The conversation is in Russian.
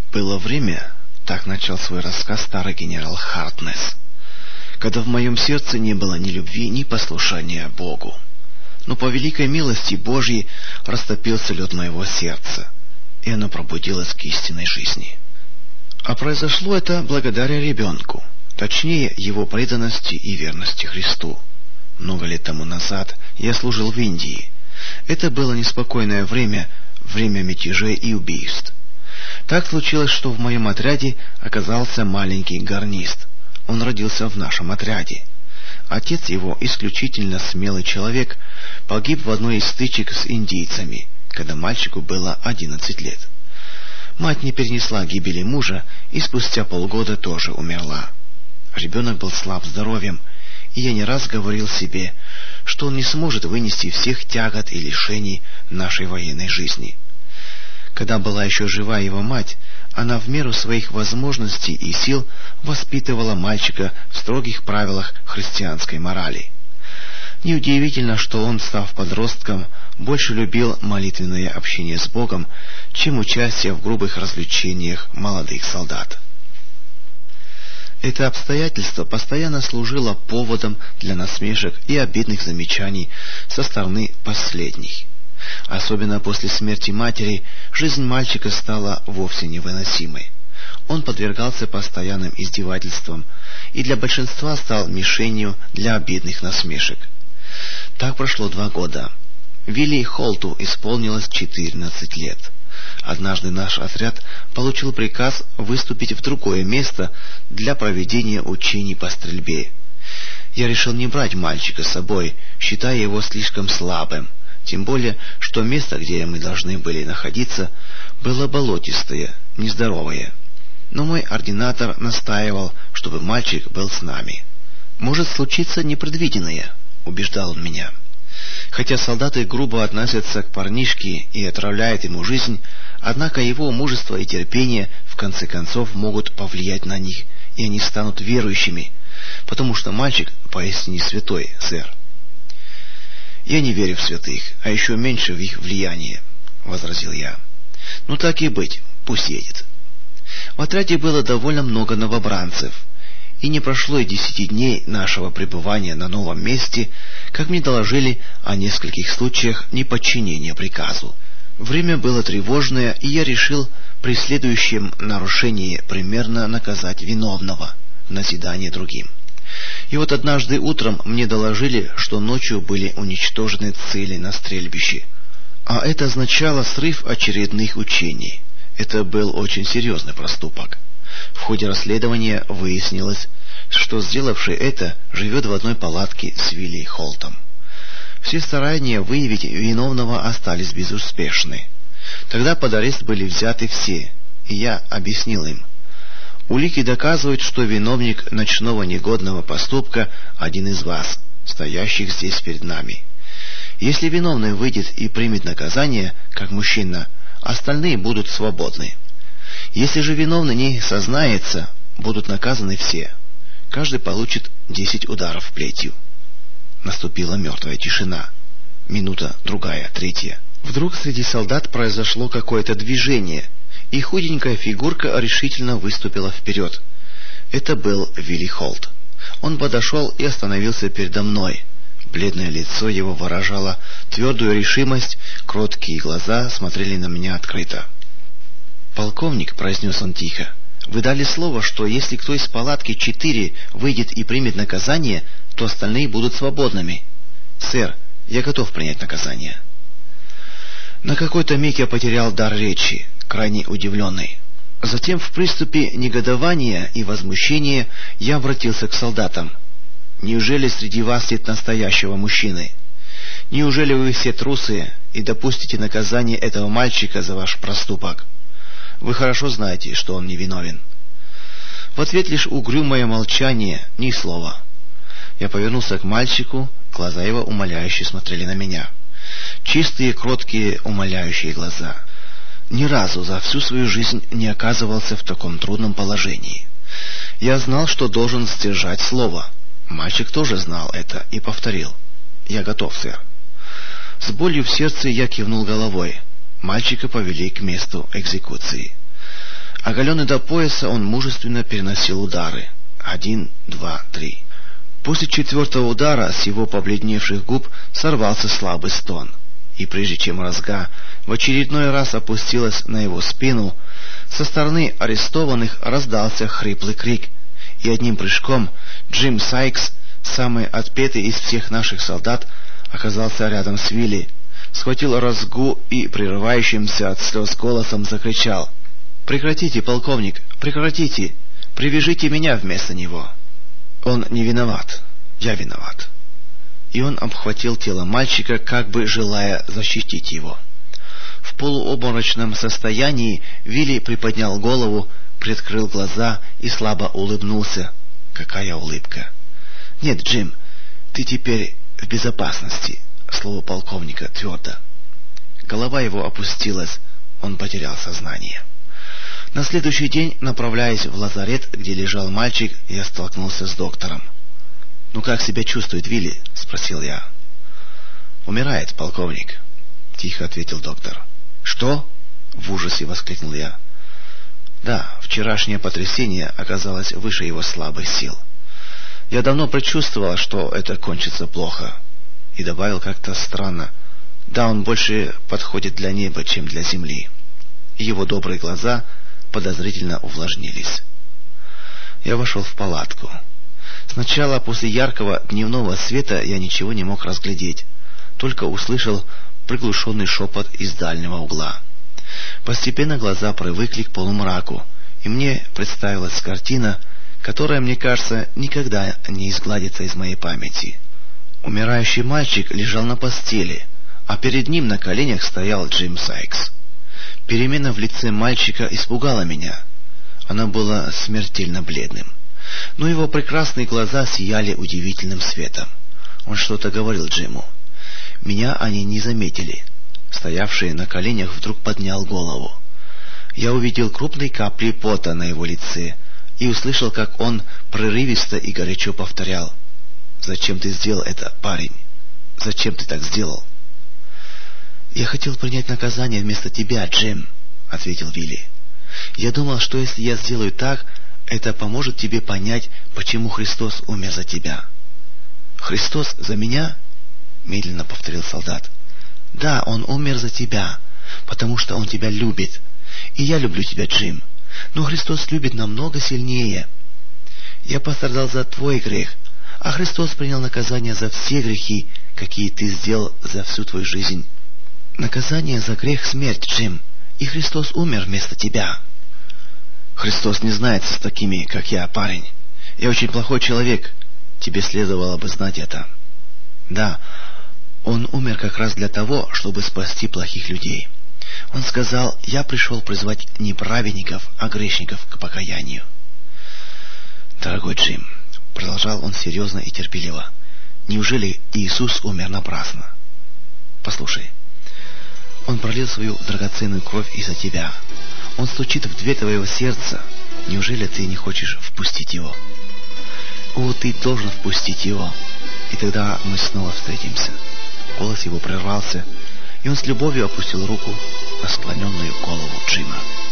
Было время, так начал свой рассказ старый генерал Хартнесс, когда в моем сердце не было ни любви, ни послушания Богу. Но по великой милости Божьей растопился лед моего сердца, и оно пробудилось к истинной жизни. А произошло это благодаря ребенку, точнее его преданности и верности Христу. Много лет тому назад я служил в Индии. Это было неспокойное время, время мятежей и убийств. Так случилось, что в моем отряде оказался маленький гарнист. Он родился в нашем отряде. Отец его, исключительно смелый человек, погиб в одной из стычек с индийцами, когда мальчику было 11 лет. Мать не перенесла гибели мужа и спустя полгода тоже умерла. Ребенок был слаб здоровьем, и я не раз говорил себе, что он не сможет вынести всех тягот и лишений нашей военной жизни. Когда была еще жива его мать, она в меру своих возможностей и сил воспитывала мальчика в строгих правилах христианской морали. Неудивительно, что он, став подростком, больше любил молитвенное общение с Богом, чем участие в грубых развлечениях молодых солдат. Это обстоятельство постоянно служило поводом для насмешек и обидных замечаний со стороны последних. Особенно после смерти матери жизнь мальчика стала вовсе невыносимой. Он подвергался постоянным издевательствам и для большинства стал мишенью для обидных насмешек. Так прошло 2 года. Вилли Холту исполнилось 14 лет. Однажды наш отряд получил приказ выступить в другое место для проведения учений по стрельбе. Я решил не брать мальчика с собой, считая его слишком слабым. Тем более, что место, где мы должны были находиться, было болотистое, нездоровое. Но мой ординатор настаивал, чтобы мальчик был с нами. «Может случиться непредвиденное», — убеждал он меня. Хотя солдаты грубо относятся к парнишке и отравляют ему жизнь, однако его мужество и терпение в конце концов могут повлиять на них, и они станут верующими, потому что мальчик поистине святой, сэр. «Я не верю в святых, а еще меньше в их влияние», — возразил я. «Ну так и быть, пусть едет». В отряде было довольно много новобранцев, и не прошло и 10 дней нашего пребывания на новом месте, как мне доложили о нескольких случаях неподчинения приказу. Время было тревожное, и я решил при следующем нарушении примерно наказать виновного в назидание другим. И вот однажды утром мне доложили, что ночью были уничтожены цели на стрельбище. А это означало срыв очередных учений. Это был очень серьезный проступок. В ходе расследования выяснилось, что сделавший это живет в одной палатке с Вилли Холтом. Все старания выявить виновного остались безуспешны. Тогда под арест были взяты все, и я объяснил им. Улики доказывают, что виновник ночного негодного поступка один из вас, стоящих здесь перед нами. Если виновный выйдет и примет наказание, как мужчина, остальные будут свободны. Если же виновный не сознается, будут наказаны все. Каждый получит 10 ударов плетью. Наступила мертвая тишина. Минута, другая, третья. Вдруг среди солдат произошло какое-то движение, и худенькая фигурка решительно выступила вперед. Это был Вилли Холт. Он подошел и остановился передо мной. Бледное лицо его выражало твердую решимость, кроткие глаза смотрели на меня открыто. «Полковник», — произнес он тихо, — «вы дали слово, что если кто из палатки 4 выйдет и примет наказание, то остальные будут свободными». «Сэр, я готов принять наказание». На какой-то миг я потерял дар речи, крайне удивленный. Затем в приступе негодования и возмущения я обратился к солдатам. «Неужели среди вас нет настоящего мужчины? Неужели вы все трусы и допустите наказание этого мальчика за ваш проступок? Вы хорошо знаете, что он невиновен». В ответ лишь угрюмое молчание, ни слова. Я повернулся к мальчику, глаза его умоляюще смотрели на меня. Чистые, кроткие, умоляющие глаза. Ни разу за всю свою жизнь не оказывался в таком трудном положении. Я знал, что должен сдержать слово. Мальчик тоже знал это и повторил: «Я готов, сэр». С болью в сердце я кивнул головой. Мальчика повели к месту экзекуции. Оголенный до пояса, он мужественно переносил удары. 1, 2, 3. После 4-го удара с его побледневших губ сорвался слабый стон. И прежде чем розга в очередной раз опустилась на его спину, со стороны арестованных раздался хриплый крик, и одним прыжком Джим Сайкс, самый отпетый из всех наших солдат, оказался рядом с Вилли, схватил розгу и прерывающимся от слез голосом закричал: «Прекратите, полковник, прекратите! Привяжите меня вместо него! Он не виноват, я виноват!» И он обхватил тело мальчика, как бы желая защитить его. В полуобморочном состоянии Вилли приподнял голову, приоткрыл глаза и слабо улыбнулся. Какая улыбка! «Нет, Джим, ты теперь в безопасности», — слово полковника твердо. Голова его опустилась, он потерял сознание. На следующий день, направляясь в лазарет, где лежал мальчик, я столкнулся с доктором. «Ну как себя чувствует Вилли?» — спросил я. «Умирает, полковник», — тихо ответил доктор. «Что?» — в ужасе воскликнул я. «Да, вчерашнее потрясение оказалось выше его слабых сил. Я давно предчувствовал, что это кончится плохо». И добавил как-то странно: «Да, он больше подходит для неба, чем для земли». И его добрые глаза подозрительно увлажнились. Я вошел в палатку. Сначала, после яркого дневного света, я ничего не мог разглядеть, только услышал приглушенный шепот из дальнего угла. Постепенно глаза привыкли к полумраку, и мне представилась картина, которая, мне кажется, никогда не изгладится из моей памяти. Умирающий мальчик лежал на постели, а перед ним на коленях стоял Джим Сайкс. Перемена в лице мальчика испугала меня. Оно было смертельно бледным, но его прекрасные глаза сияли удивительным светом. Он что-то говорил Джиму. Меня они не заметили. Стоявший на коленях вдруг поднял голову. Я увидел крупные капли пота на его лице и услышал, как он прерывисто и горячо повторял: «Зачем ты сделал это, парень? Зачем ты так сделал?» «Я хотел принять наказание вместо тебя, Джим», — ответил Вилли. «Я думал, что если я сделаю так, это поможет тебе понять, почему Христос умер за тебя». «Христос за меня?» — медленно повторил солдат. «Да, Он умер за тебя, потому что Он тебя любит. И я люблю тебя, Джим. Но Христос любит намного сильнее. Я пострадал за твой грех, а Христос принял наказание за все грехи, какие ты сделал за всю твою жизнь. Наказание за грех — смерть, Джим, и Христос умер вместо тебя». «Христос не знается с такими, как я, парень. Я очень плохой человек. Тебе следовало бы знать это». «Да, Он умер как раз для того, чтобы спасти плохих людей. Он сказал: я пришел призвать не праведников, а грешников к покаянию». «Дорогой Джим», — продолжал он серьезно и терпеливо, — «неужели Иисус умер напрасно? Послушай, Он пролил свою драгоценную кровь из-за тебя. Он стучит в дверь твоего сердца. Неужели ты не хочешь впустить Его? О, ты должен впустить Его, и тогда мы снова встретимся». Голос его прервался, и он с любовью опустил руку на склоненную голову Джима.